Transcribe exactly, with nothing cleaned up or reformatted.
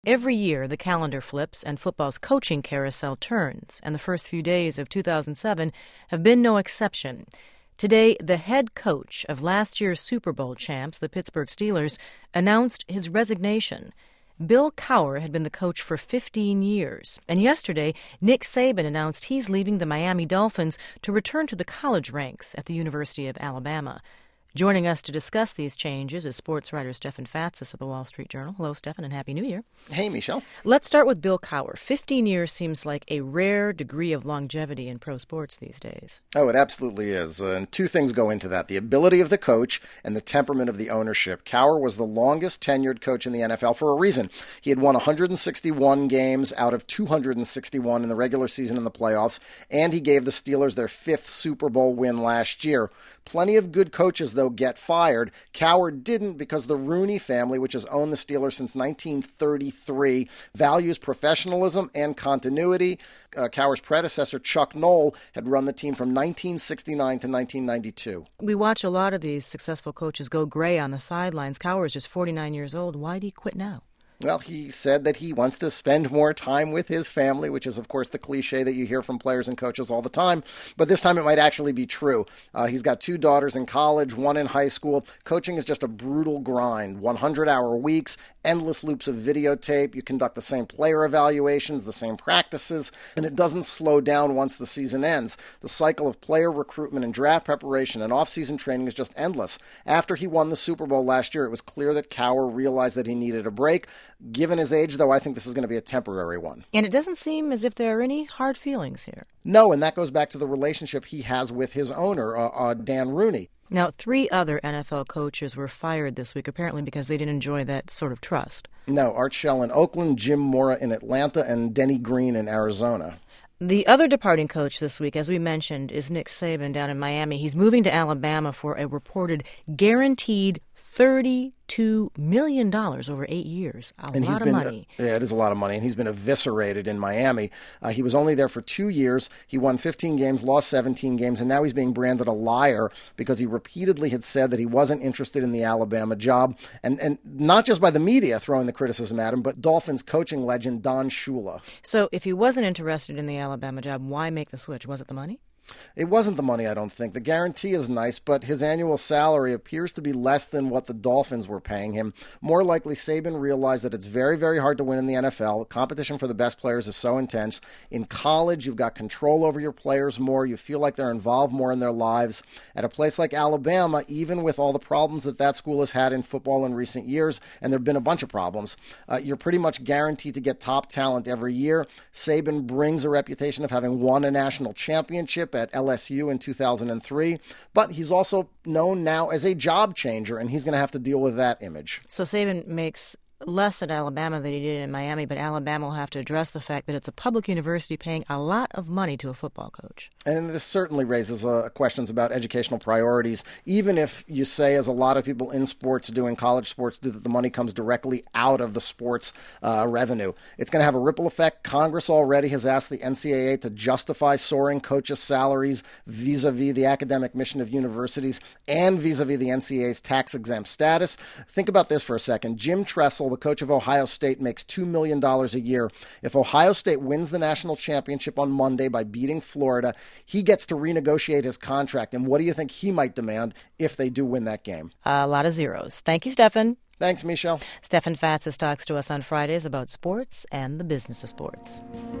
Every year, the calendar flips and football's coaching carousel turns, and the first few days of two thousand seven have been no exception. Today, the head coach of last year's Super Bowl champs, the Pittsburgh Steelers, announced his resignation. Bill Cowher had been the coach for fifteen years, and yesterday, Nick Saban announced he's leaving the Miami Dolphins to return to the college ranks at the University of Alabama. Joining us to discuss these changes is sports writer Stefan Fatsis of the Wall Street Journal. Hello, Stefan, and Happy New Year. Hey, Michelle. Let's start with Bill Cowher. Fifteen years seems like a rare degree of longevity in pro sports these days. Oh, it absolutely is. Uh, and two things go into that, the ability of the coach and the temperament of the ownership. Cowher was the longest tenured coach in the N F L for a reason. He had won one hundred sixty-one games out of two hundred sixty-one in the regular season and the playoffs, and he gave the Steelers their fifth Super Bowl win last year. Plenty of good coaches, though, get fired. Cowher didn't because the Rooney family, which has owned the Steelers since nineteen thirty-three, values professionalism and continuity. Uh, Cowher's predecessor, Chuck Noll, had run the team from nineteen sixty-nine to nineteen ninety-two. We watch a lot of these successful coaches go gray on the sidelines. Cowher is just forty-nine years old. Why did he quit now? Well, he said that he wants to spend more time with his family, which is, of course, the cliche that you hear from players and coaches all the time. But this time it might actually be true. Uh, he's got two daughters in college, one in high school. Coaching is just a brutal grind. one hundred hour weeks, endless loops of videotape. You conduct the same player evaluations, the same practices, and it doesn't slow down once the season ends. The cycle of player recruitment and draft preparation and off-season training is just endless. After he won the Super Bowl last year, it was clear that Cowher realized that he needed a break. Given his age, though, I think this is going to be a temporary one. And it doesn't seem as if there are any hard feelings here. No, and that goes back to the relationship he has with his owner, uh, uh, Dan Rooney. Now, three other N F L coaches were fired this week, apparently because they didn't enjoy that sort of trust. No, Art Shell in Oakland, Jim Mora in Atlanta, and Denny Green in Arizona. The other departing coach this week, as we mentioned, is Nick Saban down in Miami. He's moving to Alabama for a reported guaranteed thirty-two million dollars over eight years. A and lot he's of been, money. Uh, yeah, it is a lot of money, and he's been eviscerated in Miami. Uh, he was only there for two years. He won fifteen games, lost seventeen games, and now he's being branded a liar because he repeatedly had said that he wasn't interested in the Alabama job, and, and not just by the media throwing the criticism at him, but Dolphins coaching legend Don Shula. So if he wasn't interested in the Alabama job, why make the switch? Was it the money? It wasn't the money, I don't think. The guarantee is nice, but his annual salary appears to be less than what the Dolphins were paying him. More likely, Saban realized that it's very, very hard to win in the N F L. Competition for the best players is so intense. In college, you've got control over your players more. You feel like they're involved more in their lives. At a place like Alabama, even with all the problems that that school has had in football in recent years, and there have been a bunch of problems, uh, you're pretty much guaranteed to get top talent every year. Saban brings a reputation of having won a national championship at L S U in two thousand three, but he's also known now as a job changer, and he's going to have to deal with that image. So Saban makes less at Alabama than he did in Miami, but Alabama will have to address the fact that it's a public university paying a lot of money to a football coach. And this certainly raises uh, questions about educational priorities, even if you say, as a lot of people in sports doing college sports do, that the money comes directly out of the sports uh, revenue. It's going to have a ripple effect. Congress already has asked the N C double A to justify soaring coaches' salaries vis-a-vis the academic mission of universities and vis-a-vis the N C double A's tax-exempt status. Think about this for a second. Jim Tressel, the coach of Ohio State, makes two million dollars a year. If Ohio State wins the national championship on Monday by beating Florida, he gets to renegotiate his contract. And what do you think he might demand if they do win that game? A lot of zeros. Thank you, Stefan. Thanks, Michelle. Stefan Fatsis talks to us on Fridays about sports and the business of sports.